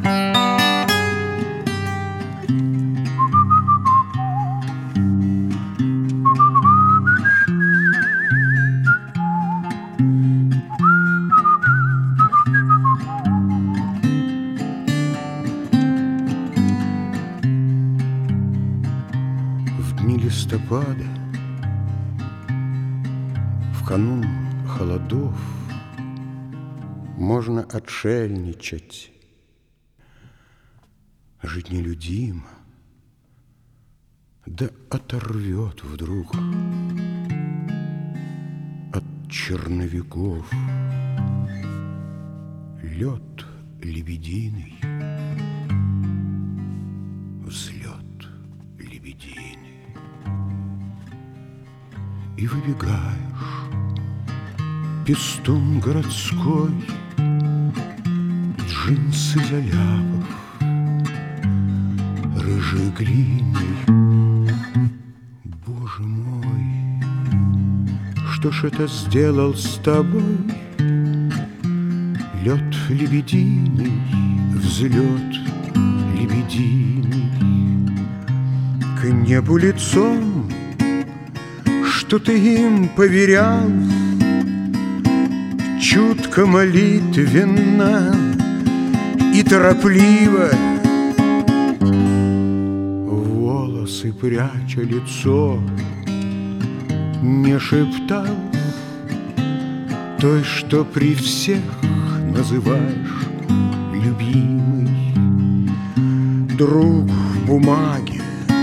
Листопада, в канун холодов, можно отшельничать, жить нелюдимо, да оторвет вдруг от черновиков лед лебединый, взлет лебединый. И выбегаешь, пестун городской, джинсы заляпав рыжей глиной. Боже мой, что ж это сделал с тобой лед лебединый, взлет лебединый? К небу лицом, что ты им поверял, чутко молитвенно и торопливо, волосы пряча лицо, не шептал той, что при всех называешь любимый. Друг в бумаге,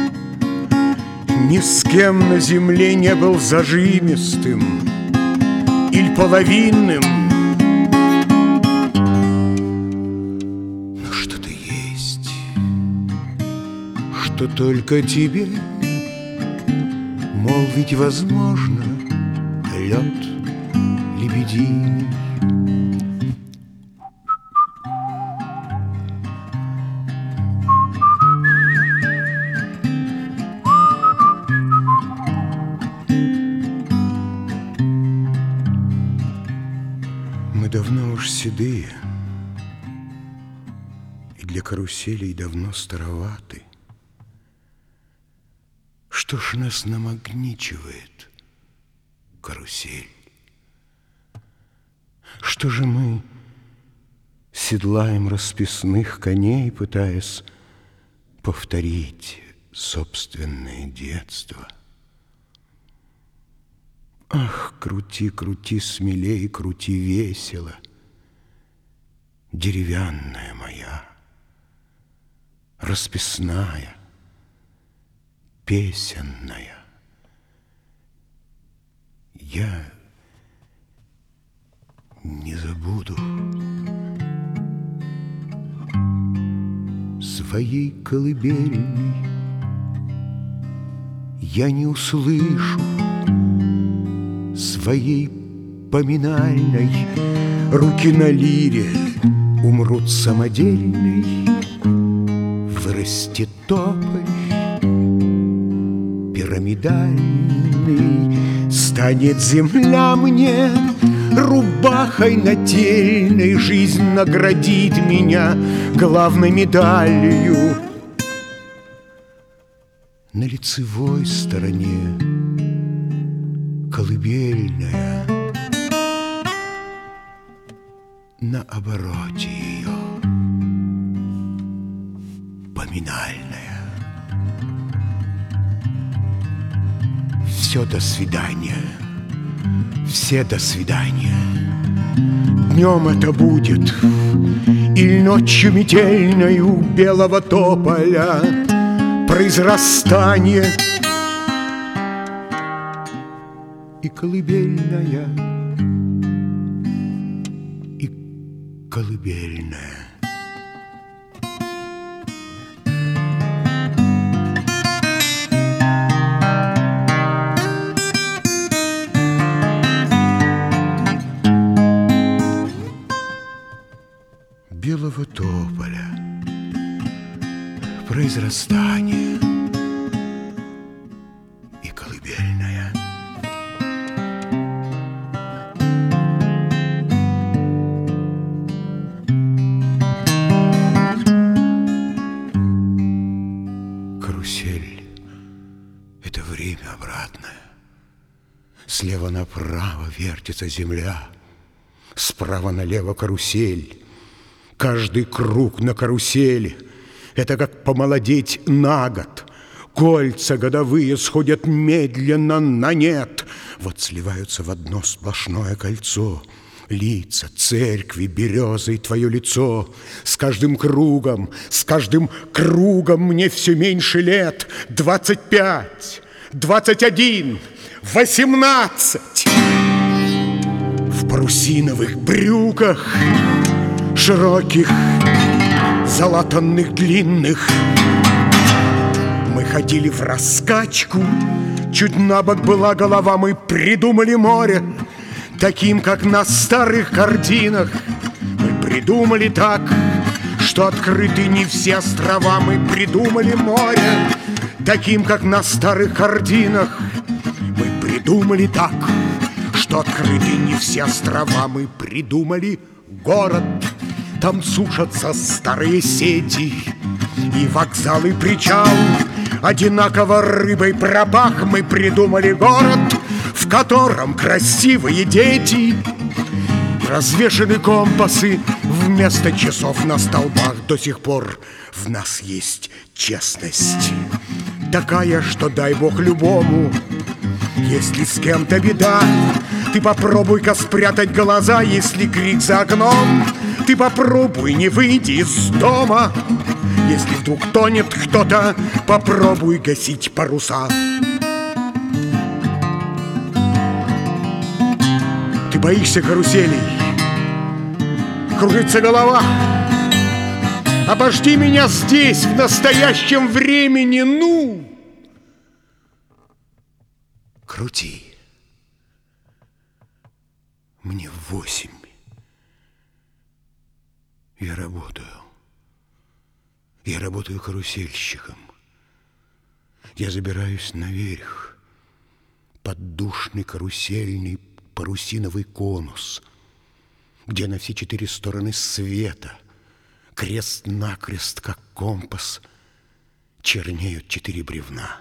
ни с кем на земле не был зажимистым или половинным. Но что-то есть, что только тебе, молвить возможно, лед лебединый. Мы давно уж седые, и для каруселей давно староваты. Что ж нас намагничивает карусель? Что же мы седлаем расписных коней, пытаясь повторить собственное детство? Ах, крути, крути смелей, крути весело, деревянная моя, расписная, песенная. Я не забуду своей колыбельной, я не услышу своей поминальной, руки на лире умрут самодельной, вырастет тополь пирамидальный, станет земля мне рубахой нательной, жизнь наградит меня главной медалью. На лицевой стороне колыбельная, на обороте ее поминальная. Все до свидания, все до свидания. Днем это будет, или ночью метельной у белого тополя произрастание. И колыбельная, и колыбельная. Белого тополя произрастание и колыбельная. Слева направо вертится земля, справа налево карусель. Каждый круг на карусели — это как помолодеть на год. Кольца годовые сходят медленно на нет. Вот сливаются в одно сплошное кольцо лица, церкви, березы и твое лицо. С каждым кругом мне все меньше лет. 25, 21, 18. В парусиновых брюках, широких, залатанных, длинных, мы ходили в раскачку. Чуть на бок была голова, мы придумали море таким, как на старых картинах. Мы придумали так, что открыты не все острова. Мы придумали море таким, как на старых картинах. Мы придумали так, что открыты не все острова. Мы придумали город, там сушатся старые сети, и вокзал, и причал одинаково рыбой пропах. Мы придумали город, в котором красивые дети. Развешаны компасы вместо часов на столбах. До сих пор в нас есть честность такая, что дай бог любому. Если с кем-то беда, ты попробуй-ка спрятать глаза. Если крик за окном, ты попробуй не выйти из дома. Если вдруг тонет кто-то, попробуй гасить паруса. Ты боишься каруселей, кружится голова. Обожди меня здесь, в настоящем времени, ну! Крути. Мне 8. Я работаю. Я работаю карусельщиком. Я забираюсь наверх под душный карусельный парусиновый конус, где на все 4 стороны света, крест-накрест, как компас, чернеют 4 бревна.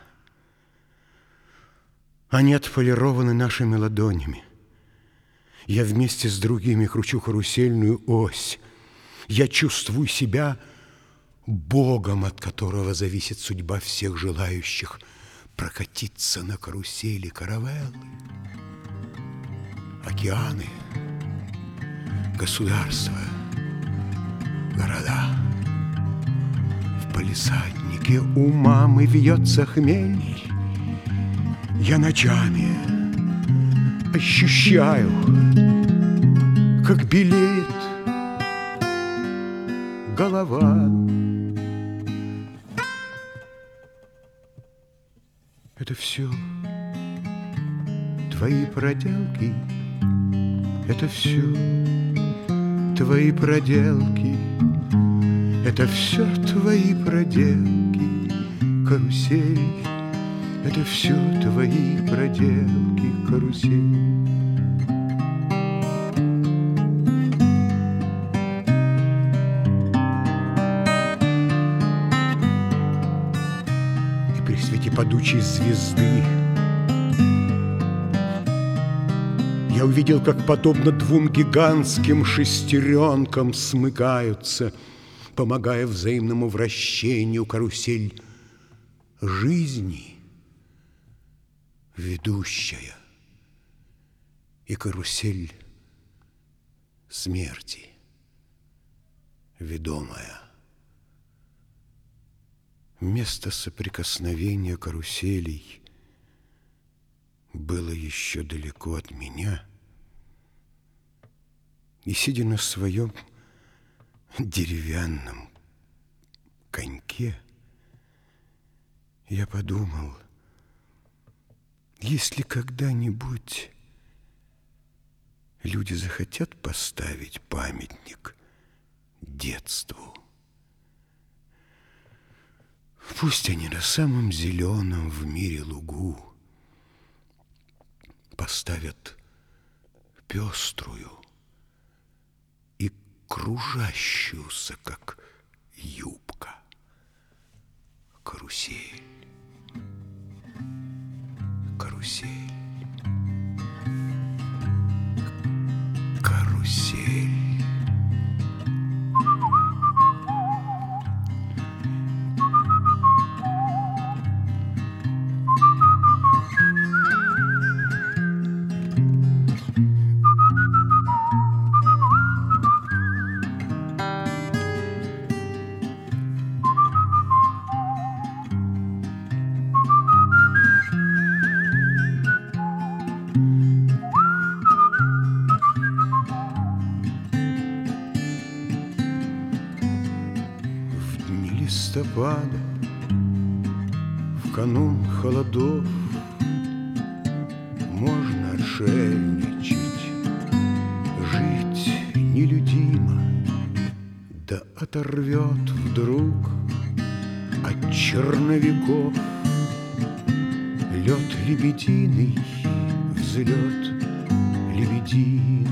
Они отполированы нашими ладонями. Я вместе с другими кручу карусельную ось. Я чувствую себя Богом, от которого зависит судьба всех желающих прокатиться на карусели. Каравеллы, океаны, государства, города. В палисаднике у мамы вьется хмель. Я ночами ощущаю, как белеет голова. Это все твои проделки, это все твои проделки, это все твои проделки, карусель. Это все твои проделки, карусель. И при свете падучей звезды я увидел, как подобно 2 гигантским шестеренкам смыкаются, помогая взаимному вращению, карусель жизни, ведущая, и карусель смерти, ведомая. Место соприкосновения каруселей было еще далеко от меня, и, сидя на своем деревянном коньке, я подумал: если когда-нибудь люди захотят поставить памятник детству, пусть они на самом зеленом в мире лугу поставят пеструю и кружащуюся, как юбка, карусель. Карусель. листопада, в канун холодов можно отшельничать, жить нелюдимо, да оторвет вдруг от черновиков лед лебединый, взлет лебединый.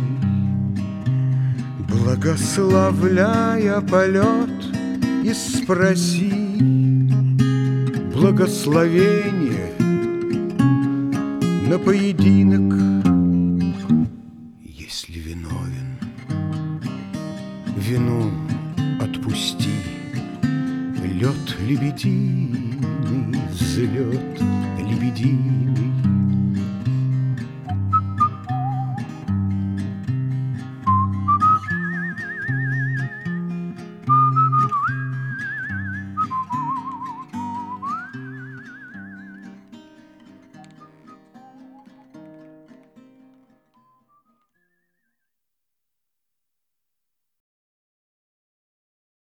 Благословляя полет, и спроси благословение на поединок, если виновен. Вину отпусти, лед лебединый, взлет лебединый.